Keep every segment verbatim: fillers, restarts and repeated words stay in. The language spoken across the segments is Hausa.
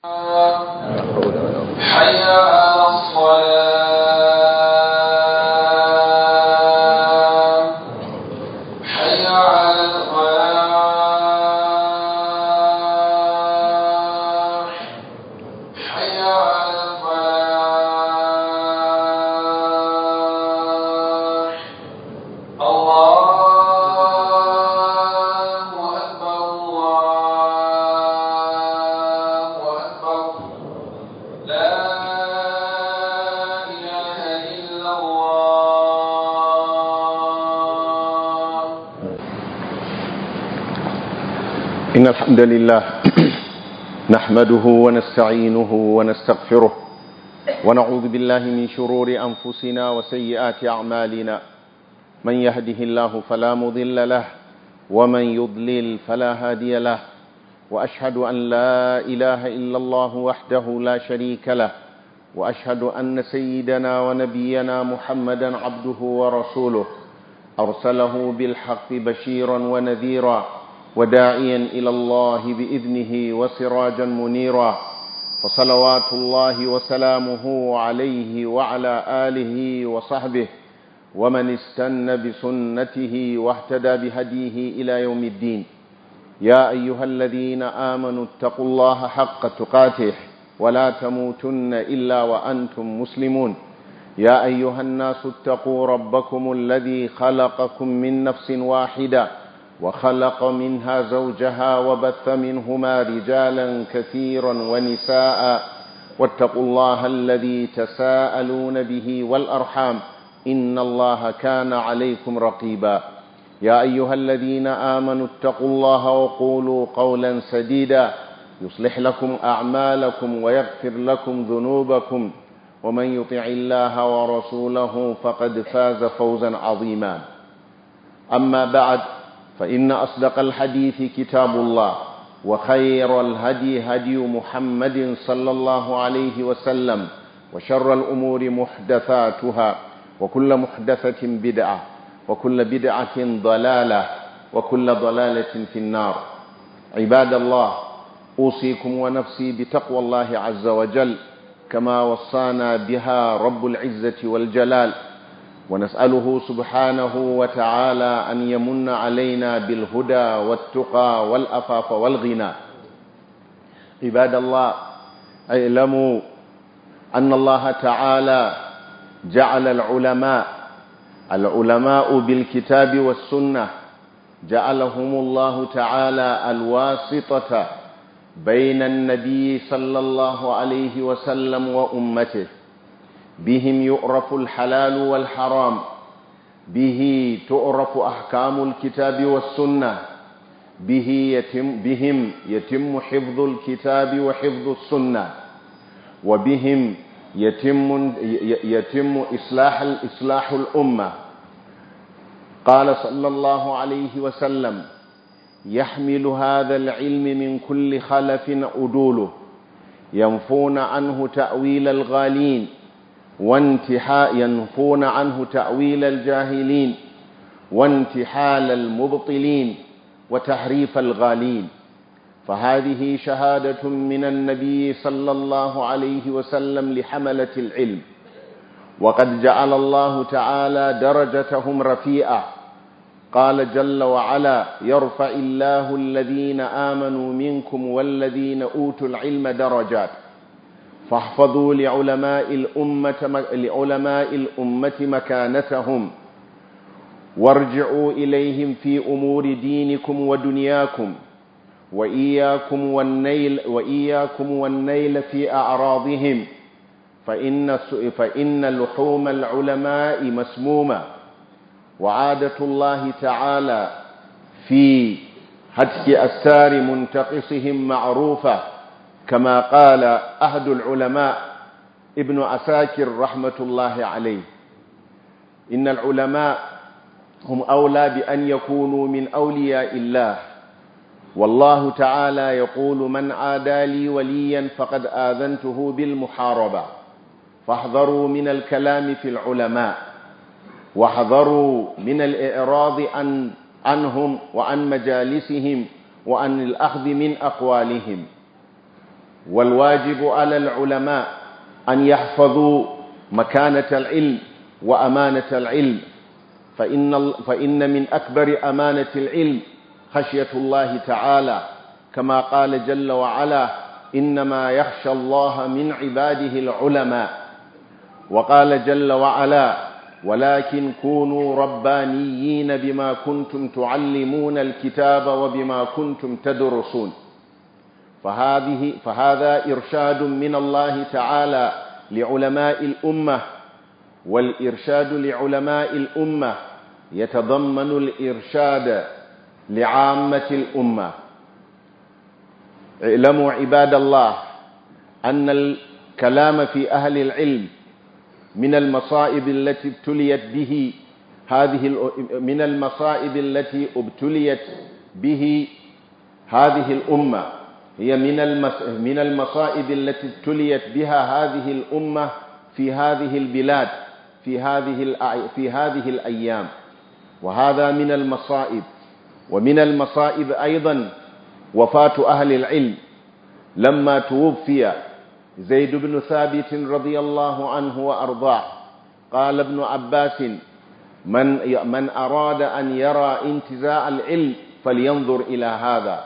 حي على الصلاة حي على الفلاح حي على الفلاح. الله أكبر الله أكبر. لا إله إلا الله. إن الحمد لله نحمده ونستعينه ونستغفره ونعوذ بالله من شرور أنفسنا وسيئات أعمالنا. من يهده الله فلا مضل له ومن يضلل فلا هادي له، وأشهد أن لا إله إلا الله وحده لا شريك له، وأشهد أن سيدنا ونبينا محمدا عبده ورسوله أرسله بالحق بشيرا ونذيرا وداعيا إلى الله بإذنه وسراجا منيرا. فصلوات الله وسلامه عليه وعلى آله وصحبه ومن استنى بسنته واهتدى بهديه إلى يوم الدين. يا أيها الذين آمنوا اتقوا الله حق تقاته ولا تموتن إلا وأنتم مسلمون. يا أيها الناس اتقوا ربكم الذي خلقكم من نفس واحدة وخلق منها زوجها وبث منهما رجالا كثيرا ونساء، واتقوا الله الذي تساءلون به والأرحام إن الله كان عليكم رقيبا. يا أيها الذين آمنوا اتقوا الله وقولوا قولا سديدا يصلح لكم أعمالكم ويغفر لكم ذنوبكم، ومن يطع الله ورسوله فقد فاز فوزا عظيما. أما بعد، فإن أصدق الحديث كتاب الله، وخير الهدي هدي محمد صلى الله عليه وسلم، وشر الأمور محدثاتها، وكل محدثة بدعة، وكل بدعة ضلالة، وكل ضلالة في النار. عباد الله، أوصيكم ونفسي بتقوى الله عز وجل كما وصانا بها رب العزة والجلال، ونسأله سبحانه وتعالى أن يمن علينا بالهدى والتقى والأفاف والغنى. عباد الله، اعلموا أن الله تعالى جعل العلماء العلماء بالكتاب والسنة جعلهم الله تعالى الواسطة بين النبي صلى الله عليه وسلم وأمته. بهم يعرف الحلال والحرام، به تعرف أحكام الكتاب والسنة، به يتم بهم يتم حفظ الكتاب وحفظ السنة، وبهم يتم يتم إصلاح إصلاح الأمة. قال صلى الله عليه وسلم: يحمل هذا العلم من كل خلف عدوله، ينفون عنه تأويل الغالين وانتحاء ينفون عنه تأويل الجاهلين وانتحال المبطلين وتحريف الغالين. فهذه شهادة من النبي صلى الله عليه وسلم لحملة العلم، وقد جعل الله تعالى درجتهم رفيعة. قال جل وعلا: يرفع الله الذين آمنوا منكم والذين أوتوا العلم درجات. فاحفظوا لعلماء الأمة, لعلماء الأمة مكانتهم، وارجعوا إليهم في أمور دينكم ودنياكم، وإياكم والنيل, وإياكم والنيل في أعراضهم، فإن, فإن لحوم العلماء مسمومة. وعادة الله تعالى في هتك أسار منتقصهم معروفة، كما قال أحد العلماء ابن عساكر رحمة الله عليه: إن العلماء هم أولى بأن يكونوا من أولياء الله، والله تعالى يقول: من عادى لي وليا فقد آذنته بالمحاربة. فاحذروا من الكلام في العلماء، واحذروا من الإعراض عن عنهم وعن مجالسهم وعن الأخذ من أقوالهم. والواجب على العلماء أن يحفظوا مكانة العلم وأمانة العلم، فإن, فإن من أكبر أمانة العلم خشية الله تعالى، كما قال جل وعلا: إنما يخشى الله من عباده العلماء. وقال جل وعلا: ولكن كونوا ربانيين بما كنتم تعلمون الكتاب وبما كنتم تدرسون. فهذه فهذا إرشاد من الله تعالى لعلماء الأمة، والإرشاد لعلماء الأمة يتضمن الإرشاد لعامة الأمة. اعلموا عباد الله أن الكلام في أهل العلم من المصائب التي ابتليت به هذه من المصائب التي ابتليت به هذه الأمة هي من من المصائب التي ابتليت بها هذه الأمة في هذه البلاد في هذه في هذه الأيام، وهذا من المصائب. ومن المصائب أيضا وفاة أهل العلم. لما توفي زيد بن ثابت رضي الله عنه وأرضاه، قال ابن عباس: من من أراد أن يرى انتزاع العلم فلينظر إلى هذا.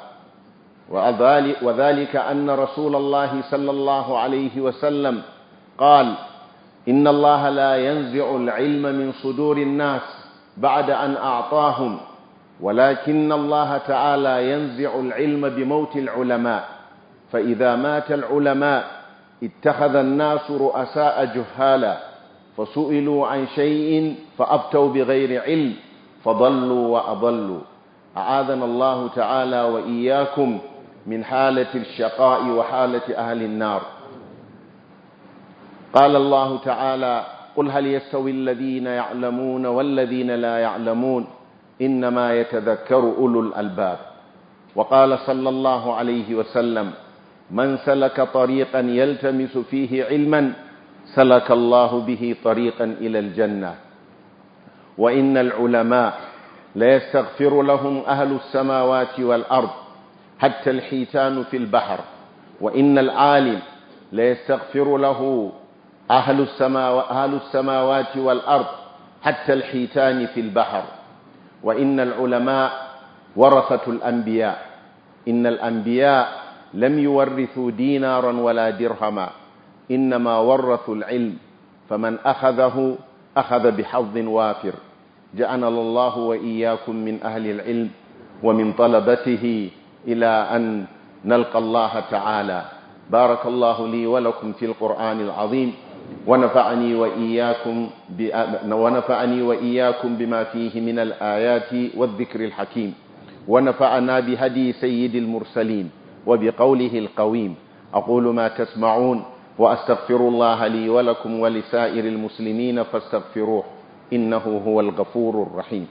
وذلك أن رسول الله صلى الله عليه وسلم قال: إن الله لا ينزع العلم من صدور الناس بعد أن أعطاهم، ولكن الله تعالى ينزع العلم بموت العلماء، فإذا مات العلماء اتخذ الناس رؤساء جهالا، فسئلوا عن شيء فأفتوا بغير علم فضلوا وأضلوا. أعاذنا الله تعالى وإياكم من حالة الشقاء وحالة أهل النار. قال الله تعالى: قل هل يستوي الذين يعلمون والذين لا يعلمون إنما يتذكر أولو الألباب. وقال صلى الله عليه وسلم: من سلك طريقا يلتمس فيه علما سلك الله به طريقا إلى الجنة. وإن العلماء ليستغفر لهم أهل السماوات والأرض حتى الحيتان في البحر، وإن العالم ليستغفر له أهل السماوات, أهل السماوات والأرض حتى الحيتان في البحر. وإن العلماء ورثة الأنبياء، إن الأنبياء لم يورثوا دينارا ولا درهما، إنما ورثوا العلم، فمن أخذه أخذ بحظ وافر. جعلنا الله وإياكم من أهل العلم ومن طلبته إلى أن نلقى الله تعالى. بارك الله لي ولكم في القرآن العظيم، ونفعني وإياكم ونفعني وإياكم بما فيه من الآيات والذكر الحكيم، ونفعنا بهدي سيد المرسلين وبقوله القويم. أقول ما تسمعون وأستغفر الله لي ولكم ولسائر المسلمين فاستغفروه إنه هو الغفور الرحيم.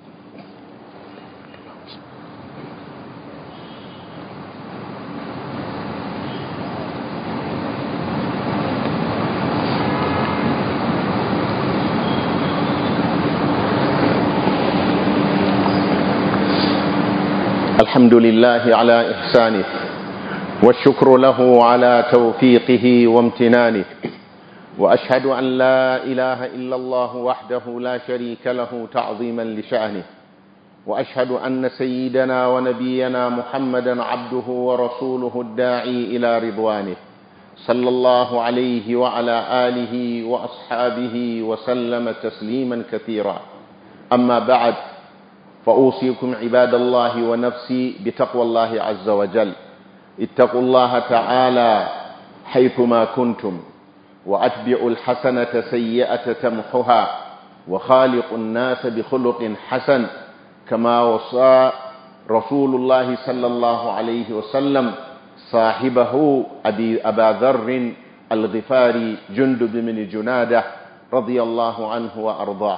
الحمد لله على إحسانه، والشكر له على توفيقه وامتنانه، وأشهد أن لا إله إلا الله وحده لا شريك له تعظيما لشأنه، وأشهد أن سيدنا ونبينا محمدا عبده ورسوله الداعي إلى رضوانه، صلى الله عليه وعلى آله وأصحابه وسلم تسليما كثيرا. أما بعد، فأوصيكم عباد الله ونفسي بتقوى الله عز وجل. اتقوا الله تعالى حيثما كنتم، وأتبعوا الحسنة سيئة تمحها، وخالق الناس بخلق حسن، كما وصى رسول الله صلى الله عليه وسلم صاحبه أبي أبا ذر الغفاري جندب بن جنادة رضي الله عنه وأرضاه.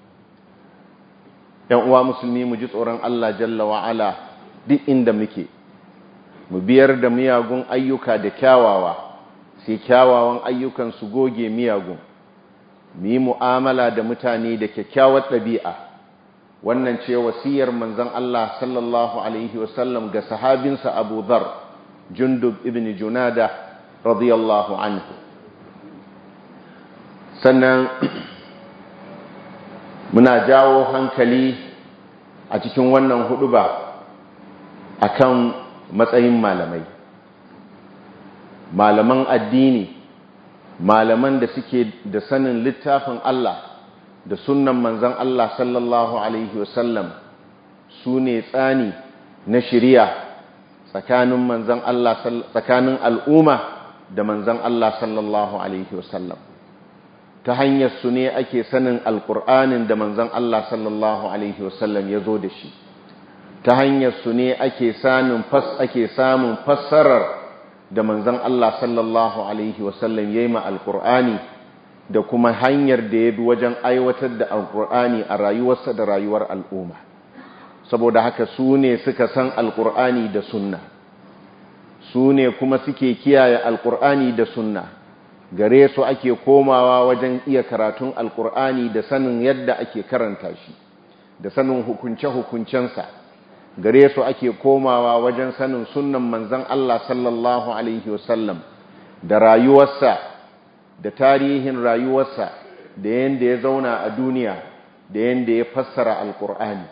‘Yan uwa musulmi, mu ji tsoron Allah jalla wa'ala duk inda muke, mu biyar da miyagun ayyuka da kyawawa, sai kyawawan ayyukan su goge miyagun, mu yi mu'amala da mutane da kyakkyawar ɗabi'a. Wannan ce wasiyar manzon Allah sallallahu alaihi wasallam ga sahabinsa Abu Dhar Jundub ibn Junada radiyallahu anhu. Sannan muna jawo hankali a cikin wannan huduba akan matsayin malamai malaman addini, malaman da suke da sanin littafin Allah da sunnan manzon Allah sallallahu alaihi wasallam su ne tsani na shari'a tsakanin manzon Allah tsakanin al'umma da manzon Allah sallallahu alaihi wasallam. Ta hanyar su ne ake sanin alƙur'anin da manzon Allah sallallahu alaihi wasallam ya zo da shi, ta hanyar su ne ake samun fas ake samun fassarar da manzon Allah sallallahu alaihi wasallam ya yi ma alƙur'ani, da kuma hanyar da ya bi wajen aiwatar da alƙur'ani a rayuwarsa da rayuwar al'umma. Saboda haka su ne suka san alƙur'ani da sunna, su ne kuma suke kiyaye alƙur'ani da sunna. Gare su ake komawa wajen iya karatun alkur'ani da sanin yadda ake karanta shi, da sanin hukunce-hukuncensa. Gare su ake komawa wajen sanin sunnan manzon Allah sallallahu alaihi wasallam da rayuwarsa, da tarihin rayuwarsa, da yanda ya zauna a duniya, da yanda ya fassara alkur'ani.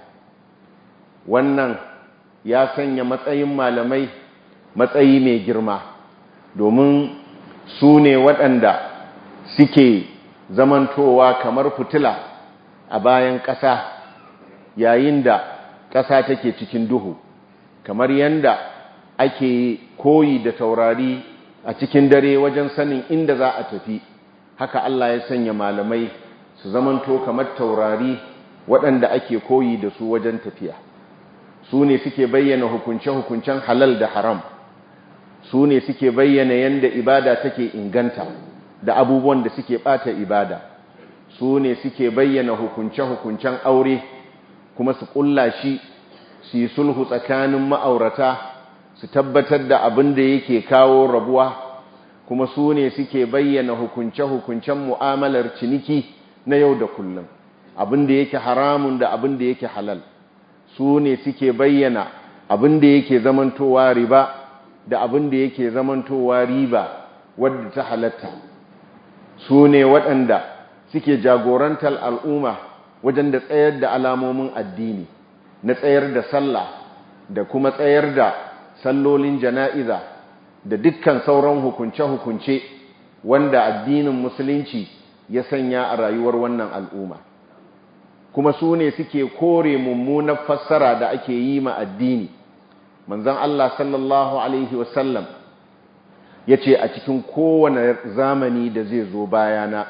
Wannan ya sanya matsayin malamai matsayi mai girma, domin su ne waɗanda suke zamantowa kamar fitila a bayan ƙasa yayin da ƙasa take cikin duhu, kamar yanda ake koyi da taurari a cikin dare wajen sanin inda za a tafi. Haka Allah ya sanya malamai su zamanto kamar taurari waɗanda ake koyi da su wajen tafiya. Su ne suke bayyana hukunce-hukuncen halal da haram, su ne suke bayyana yanda ibada take inganta da abubuwan da suke bata ibada, su ne suke bayyana hukunce-hukuncen aure kuma su kulla shi, su yi sulhu tsakanin ma'aurata, su tabbatar da abin da yake kawo rabuwa, kuma su ne suke bayyana hukunce-hukuncen mu'amalar ciniki na yau da kullum, abin da yake haramun da abin da yake halal. Su ne suke bayyana abin da yake zamantowa riba da abin da yake zamantowa riba wadda ta halatta. Su ne waɗanda suke jagorantar al'umma wajen da tsayar da alamomin addini, na tsayar da sallah da kuma tsayar da sallolin jana'iza da dukkan sauran hukunce-hukunce wanda addinin musulunci ya sanya a rayuwar wannan al'umma. Kuma su ne suke kore mummunan fassara da ake yi ma addini. Manzon Allah sallallahu alaihi wasallam ya ce a cikin kowane zamani da zai zo bayana,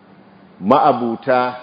ma'abuta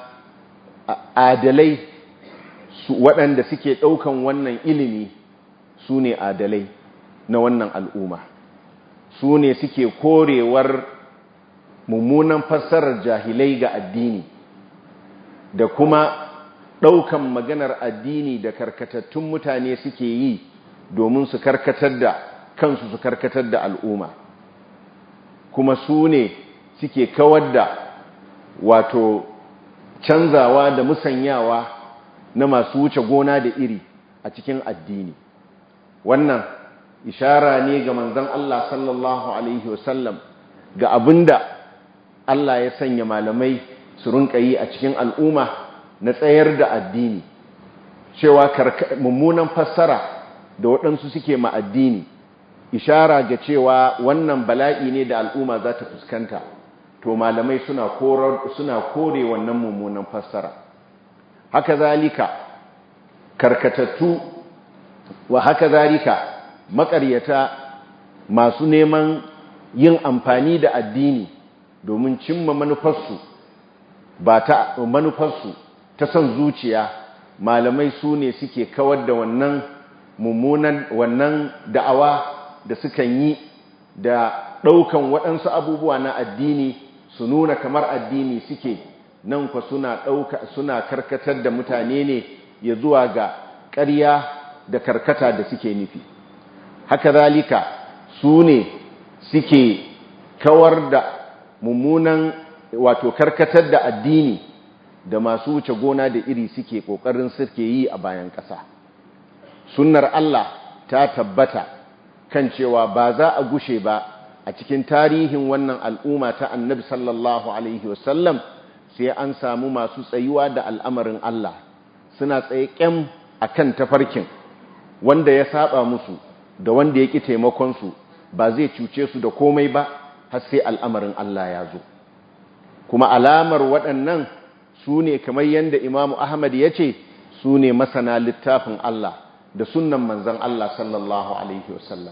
adalai waɗanda suke ɗaukan wannan ilimi su ne adalai na wannan al'umma, su ne suke korewar mummunan fassarar jahilai ga addini da kuma ɗaukan maganar addini da karkatattun mutane suke yi domin su karkatar da kansu, su karkatar da al'umma. Kuma su ne suke kawar da wato canzawa da musanyawa na masu wuce gona da iri a cikin addini. Wannan ishara ne ga manzon Allah sallallahu alaihi wasallam ga abinda Allah ya sanya malamai su rinka yi a cikin al'umma na tsayar da addini, cewa mummunan fassara da waɗansu suke ma addini ishara ga cewa wannan bala'i ne da al'umma za ta fuskanta, to malamai suna suna kore wannan mummunan fassara. Haka zalika karkatattu wa haka zalika maƙaryata masu neman yin amfani da addini domin cimma manufarsu ba ta manufarsu ta son zuciya, malamai su ne suke kawar da wannan mummunan wannan da'awa da sukan yi da ɗaukan waɗansu abubuwa na addini su nuna kamar addini suke, nan kwa suna ɗauka suna karkatar da mutane ne ya zuwa ga ƙarya da karkata da suke nufi. Haka zalika su ne suke kawar da mummunan wato karkatar da addini da masu wuce gona da iri suke ƙoƙarin suke yi a bayan ƙasa. Sunnar Allah ta tabbata kan cewa ba za a gushe ba a cikin tarihin wannan al'umma ta annabi sallallahu alaihi wasallam sai an samu masu tsayuwa da al'amarin Allah suna tsaye kyam akan tafarkin wanda ya saba musu da wanda ya ƙi taimakonsu ba zai cuce su da komai ba har sai al'amarin Allah ya zo. Kuma alamar waɗannan su ne kamar yadda Imamu Ahmad ya ce su ne masana littafin Allah da sunnan manzan Allah sallallahu Alaihi wasallam.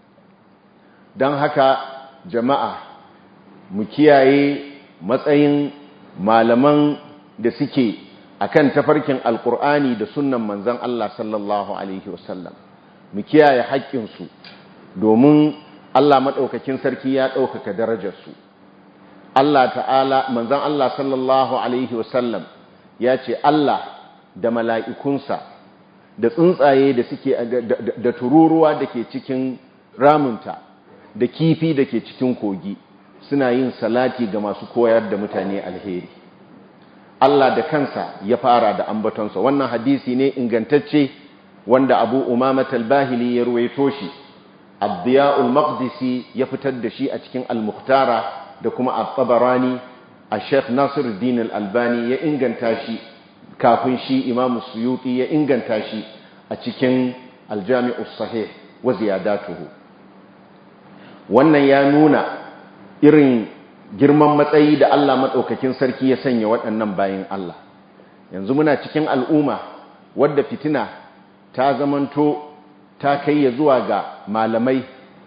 Don haka jama'a mu kiyaye matsayin malaman da suke akan tafarkin Alƙur'ani da sunnan manzan Allah sallallahu Alaihi wasallam. Mu kiyaye haƙƙinsu domin Allah maɗaukakin sarki ya ɗaukaka darajarsu. Allah ta'ala manzan Allah sallallahu Alaihi wasallam ya ce Allah da mala'ikunsa da tsuntsaye da suke da tururuwa da ke cikin ramunta da kifi da ke cikin kogi suna yin salati ga masu koyar da mutane alheri. Allah da kansa ya fara da ambatonsa. Wannan hadisi ne ingantacce wanda Abu Umama al-Bahili ya ruwaito shi. Abdiya'ul Maqdisi ya fitar da shi a cikin Al-Mukhtara da kuma At-Tabarani. A Sheikh Nasiruddin Al-Albani ya inganta shi kafin shi Imam Suyuti ya inganta shi a cikin Al-Jami'us Sahih wa ziyadatuhu. Wannan ya nuna irin girman matsayi da Allah madaukakin sarki ya sanya waɗannan bayin Allah. Yanzu muna cikin al'umma wadda fitina ta zamanto ta kai ya zuwa ga malamai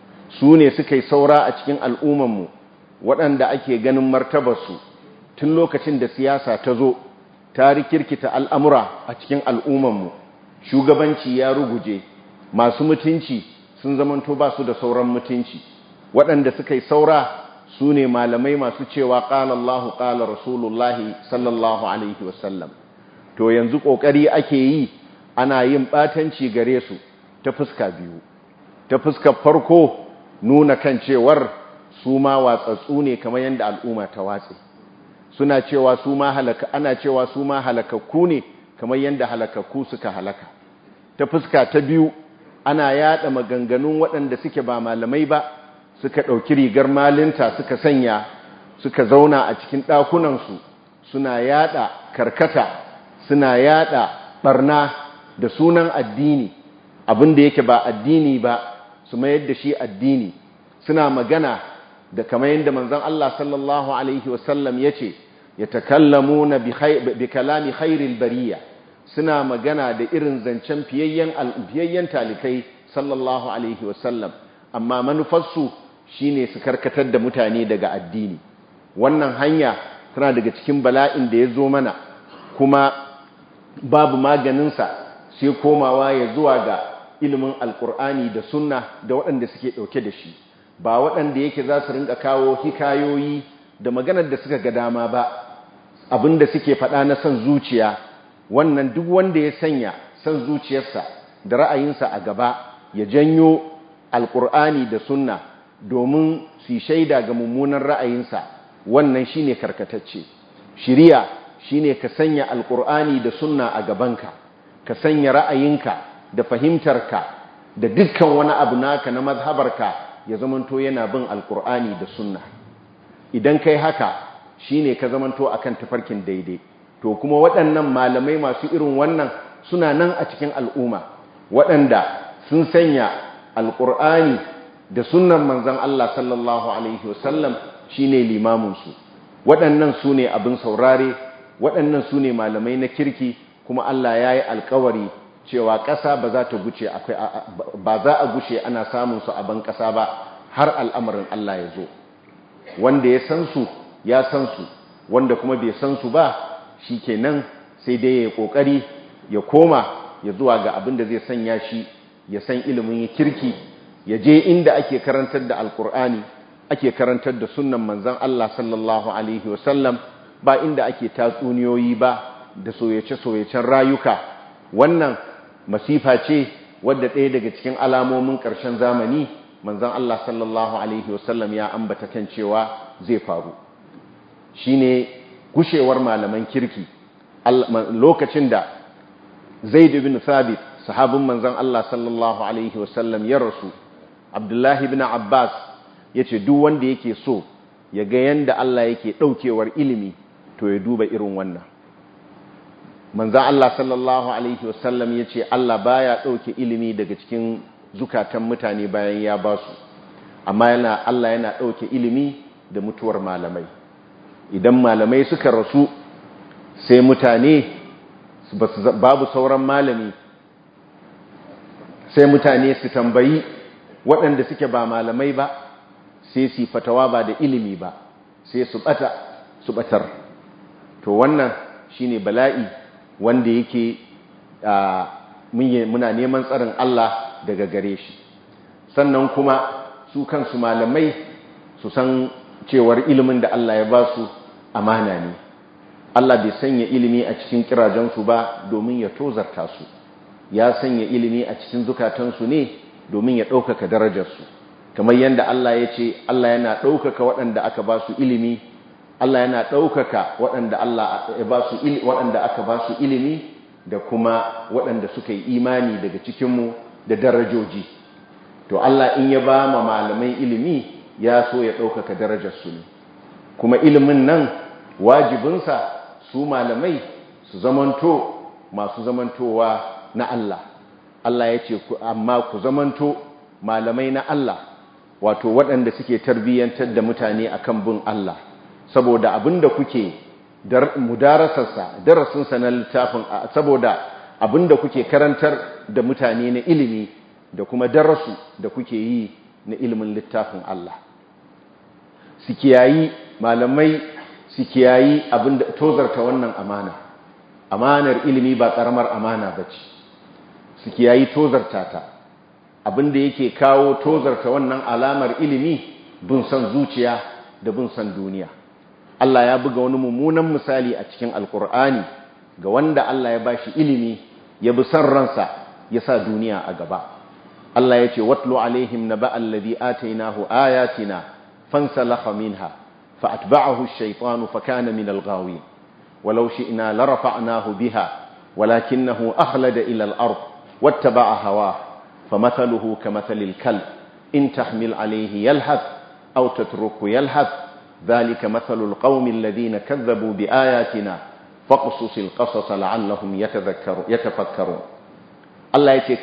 su ne suka yi saura a cikin al'ummanmu waɗanda ake ganin martabarsu tun lokacin da siyasa ta zo ta rikirkita al'amura a cikin al'ummanmu shugabanci ya ruguje masu mutunci sun zamanto ba su da sauran mutunci waɗanda suka yi saura su ne malamai masu cewa ƙala Allahu ƙala Rasulullahi sallallahu Alaihi wasallam. To yanzu ƙoƙari ake yi ana yin ɓatanci gare su ta fuska biyu. Ta fuskar farko nuna kan cewar su ma watsatsu ne kamar yadda al'umma ta watse. Suna cewa su ma halaka ana cewa su ma halakakku ne kamar yadda halakakku suka halaka. Ta fuska ta biyu ana yada maganganun waɗanda suke ba malamai ba suka ɗauki rigar malinta suka sanya suka zauna a cikin ɗakunansu suna yada karkata suna yada barna da sunan addini abinda yake ba addini ba su mayar da shi addini suna magana da kamar yadda manzon Allah sallallahu alaihi wasallam yace yatakallamuna bi kalami khairil bariya suna magana da irin zancen fiyayyen alfiyayyen talikai sallallahu alaihi wasallam amma manufarsu shine su karkatar da mutane daga addini. Wannan hanya tana daga cikin bala'in da ya zo mana kuma babu maganinsa sai komawa ya zuwa ga ilimin alkur'ani da sunna da waɗanda suke ɗauke da shi ba waɗanda yake za su rinka kawo hikayoyi da maganar da suka ga dama ba abinda suke faɗa na son zuciya. Wannan duk wanda ya sanya son zuciyarsa da ra'ayinsa a gaba ya janyo alkur'ani da sunna domin su shaida ga mummunan ra'ayinsa wannan shine karkatacce. Shiriya shine ka sanya alkur'ani da sunna a gabanka ka sanya ra'ayinka da fahimtarka da dukkan wani abu naka na mazhabarka ya zamanto yana bin alkur'ani da sunna. Idan kai haka shine ka zamanto akan tafarkin daidai. To kuma waɗannan malamai masu irin wannan suna nan a cikin al'umma waɗanda sun sanya alkur'ani da sunnan manzon Allah sallallahu alaihi wasallam shine limaminsu. Waɗannan su ne abin saurare, waɗannan su ne malamai na kirki kuma Allah ya yi alkawari cewa ƙasa ba za ta guce ba za a guce ana samun su a ban ƙasa ba har al'amarin Allah ya zo. Wanda ya san su ya san su wanda kuma bai san su ba shikenan sai dai ya kokari ya koma ya zuwa ga abin da zai sanya shi ya san ilimin kirki ya je inda ake karantar da alkur'ani ake karantar da sunnan manzon Allah sallallahu alaihi wasallam ba inda ake tatsuniyoyi ba da soyace-soyacen rayuka. Wannan masifa ce wadda ɗaya daga cikin alamomin ƙarshen zamani manzon Allah sallallahu alaihi wasallam ya ambata kan cewa zai faru shine gushewar malaman kirki. Lokacin da Zaid ibn Thabit sahabin manzon Allah sallallahu alaihi wasallam ya rasu Abdullahi ibn Abbas yace duk wanda yake so ya ga yanda Allah yake daukewar ilimi to ya duba irin wannan. Manzo Allah sallallahu alaihi wasallam yace Allah baya dauke ilimi daga cikin zukatan mutane bayan ya basu, amma yana Allah yana dauke ilimi da mutuwar malamai. Idan malamai suka rasu sai mutane babu sauran malami, sai mutane su tambayi waɗanda suke ba malamai ba, sai su fatawa ba da ilimi ba, sai su bata su batar. To wannan shine bala'i wanda yake muna neman tsarin Allah daga gare shi. Sannan kuma su kansu malamai su san cewar ilimin da Allah ya ba su amana ne. Allah bai sanya ilimi a cikin kirajensu ba domin ya tozarta su, ya sanya ilimi a cikin zukatansu ne domin ya ɗaukaka darajarsu. Kamar yadda Allah ya ce Allah yana ɗaukaka waɗanda aka ba su ilimi, Allah yana ɗaukaka waɗanda Allah ya ba su waɗanda aka ba su ilimi da kuma waɗanda suka yi imani daga cikinmu da darajoji. To Allah in ya ba ma malamai ilimi ya so ya ɗaukaka darajarsu ne, kuma ilimin nan wajibinsa su malamai su zamanto masu zamantowa na Allah. Allah ya ce amma ku zamanto malamai na Allah, wato waɗanda suke tarbiyyantar da mutane akan bin Allah, saboda abinda kuke mudarasarsa darasinsa na littafin, saboda abinda kuke karantar da mutane na ilimi da kuma darasu da kuke yi na ilimin littafin Allah. Su kiyayi malamai, su kiyayi abinda tozarta wannan amana. Amanar ilimi ba karamar amana bace. Su kiyayi tozarta ta. Abinda yake kawo tozarta wannan alamar ilimi bin san zuciya da bin san duniya. Allah ya buga wani mummunan misali a cikin Alkur'ani ga wanda Allah ya bashi ilimi ya bi san ransa ya sa duniya a gaba. Allah ya ce watlu alaihim naba alladhi atainahu ayatina fansalakha minha فأتبعه الشيطان فكان من الغاوين ولو شئنا لرفعناه بها ولكنه أخلد إلى الأرض واتبع هواه فمثله كمثل الكلب إن تحمل عليه يلهث أو تتركه يلهث ذلك مثل القوم الذين كذبوا بآياتنا فاقصص القصص لعلهم يتفكرون. الله يتي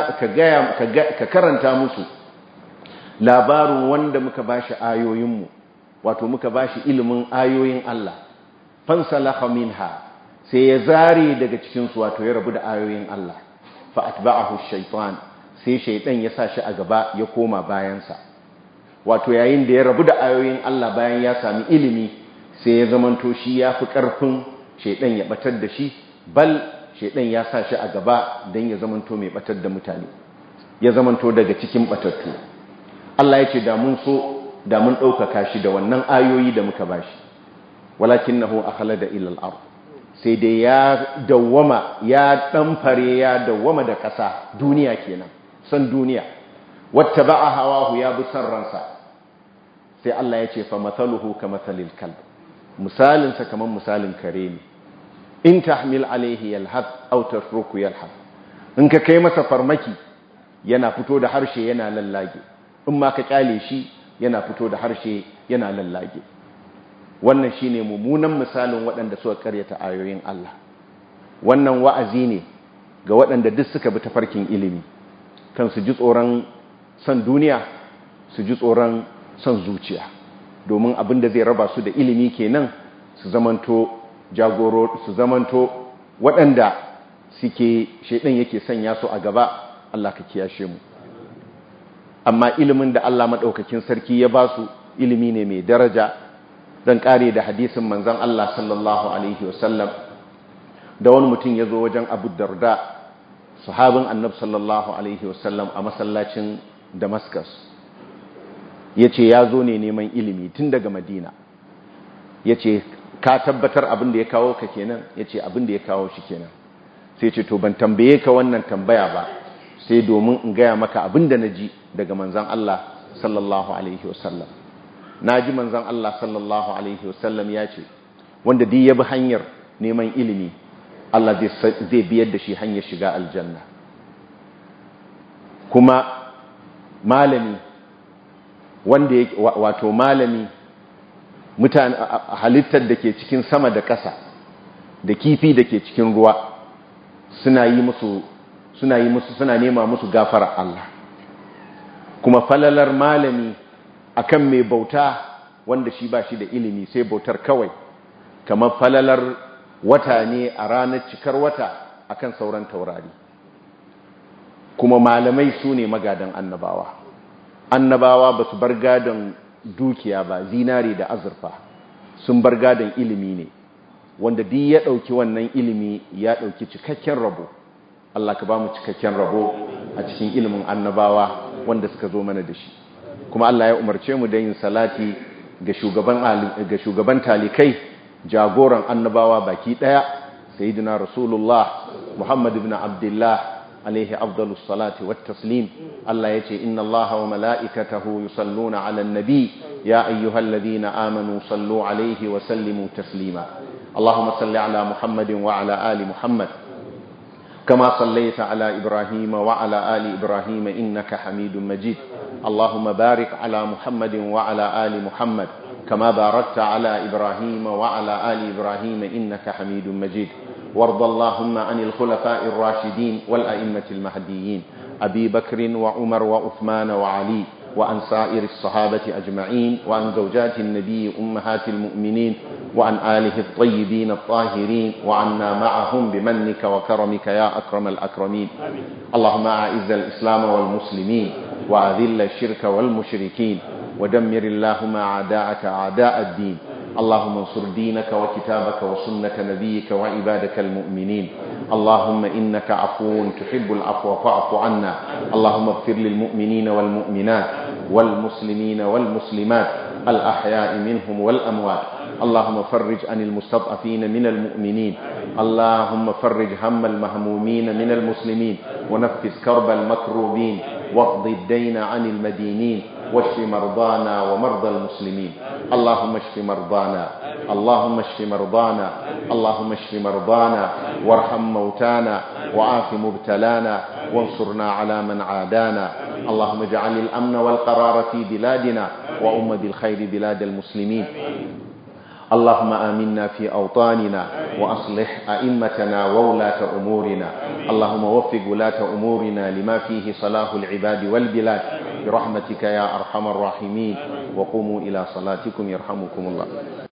ككرنتا musu labarin wanda muka bashi ayoyinmu, wato muka bashi ilimin ayoyin Allah. Fansalakha minha, sai ya zare daga cikin su, wato ya rabu da ayoyin Allah. Fa atba'ahu ash-shaytan, sai shaytan ya sa shi a gaba ya koma bayansa. Wato yayin da ya rabu da ayoyin Allah bayan ya sami ilimi, sai ya zamanto shi yafi karfin shaytan ya batar da shi, bal shaytan ya sa shi a gaba dan ya zamanto mai batar da mutane, ya zamanto daga cikin batattu. Allah ya ce da mun so da mun ɗaukaka shi da wannan ayoyi da muka bashi, walakinahu akhlada ila al-ard, sai dai ya dawwama ya ɗanfare ya dawwama da ƙasa, duniya kenan, san duniya. Wattaba'a hawahu, ya bi san ransa. Sai Allah ya ce fa mathaluhu kamathalil kalb, misalin sa kaman misalin kare ne. In tahmil alayhi yalhath aw tatruku yalhath, in ka kai masa farmaki yana fito da harshe yana lallage, in ma ka kyale shi yana fito da harshe yana lallage. Wannan shine mummunan misalin waɗanda suka karyata ayoyin Allah. Wannan wa'azi ne ga waɗanda duk suka bi tafarkin ilimi, kan su ji tsoron san duniya, su ji tsoron san zuciya, domin abin da zai raba su da ilimi kenan, su zamanto jagoro, su zamanto waɗanda suke shaidan yake sanya su a gaba. Allah ka kiyashe mu. Amma ilimin da Allah maɗaukakin sarki ya ba su ilimi ne mai daraja. Dan ƙare da hadisin manzon Allah sallallahu alaihi wasallam, da wani mutum ya zo wajen Abu Darda, sahabin Annabi sallallahu alaihi wasallam, a masallacin Damascus. Ya ce ya zo ne neman ilimi tun daga Madina. Ya ce ka tabbatar abin da ya kawo ka kenan? Ya ce abin da ya kawo shi kenan. Sai ce to ban tambaye ka wannan tambaya ba, sai domin in gaya maka abin da na ji daga manzan Allah sallallahu alaihi wasallam. Na ji manzan Allah sallallahu alaihi wasallam ya ce wanda duk ya bi hanyar neman ilimi, Allah zai biyar da shi hanyar shiga aljanna. Kuma malami wanda yake wato malami mutane halittar da ke cikin sama da ƙasa da kifi da ke cikin ruwa suna yi musu suna yi musu suna nema musu gafara Allah, kuma falalar malami akan mai bauta wanda shi ba shi da ilimi sai bautar kawai, kamar falalar wata ne a ranar cikar wata akan sauran taurari. Kuma malamai su ne magadan annabawa. Annabawa ba su bar gadon dukiya ba, zinari da azurfa, sun bar gadon ilimi ne, wanda duk ya ɗauki wannan ilimi ya ɗauki cikakken rabo. Allah ka ba mu cikakken rabo a cikin ilimin annabawa wanda suka zo mana da shi. Kuma Allah ya umarce mu da yin salati ga shugaban ga shugaban talikai, jagoran annabawa baki daya, sayyidina rasulullah Muhammad ibn Abdullah alaihi afdalus salati wat taslim. Allah yace inna Allaha wa malaikatahu yusalluna ala nabi ya ayyuhalladhina amanu sallu alaihi wa sallimu taslima. Allahumma salli ala Muhammadin wa ala ali Muhammad kama sallaita ala Ibrahim wa ala ali Ibrahim innaka Hamidum Majid. اللهم بارك على محمد وعلى آل محمد كما باركت على إبراهيم وعلى آل إبراهيم إنك حميد مجيد. وارض اللهم عن الخلفاء الراشدين والأئمة المهديين أبي بكر وعمر وعثمان وعلي وعن سائر الصحابة أجمعين وعن زوجات النبي أمهات المؤمنين وعن آله الطيبين الطاهرين وعنا معهم بمنك وكرمك يا أكرم الأكرمين. اللهم أعز الإسلام والمسلمين وأذل الشرك والمشركين ودمر اللهم أعداءك أعداء الدين. اللهم انصر دينك وكتابك وسنة نبيك وعبادك المؤمنين. اللهم إنك عفو تحب العفو فاعف عنا. اللهم اغفر للمؤمنين والمؤمنات والمسلمين والمسلمات الأحياء منهم والأموات. اللهم فرج عن المستضعفين من المؤمنين. اللهم فرج هم المهمومين من المسلمين ونفس كرب المكروبين واقض الدين عن المدينين واشف مرضانا ومرضى المسلمين. اللهم اشف مرضانا اللهم اشف مرضانا اللهم اشف مرضانا وارحم موتانا وعاف مبتلانا وانصرنا على من عادانا. اللهم اجعل الأمن والقرار في بلادنا وأم بالخير بلاد المسلمين. اللهم آمنا في أوطاننا وأصلح أئمتنا وولاة أمورنا. اللهم وفق ولاة أمورنا لما فيه صلاح العباد والبلاد برحمتك يا أرحم الراحمين. وقوموا إلى صلاتكم يرحمكم الله.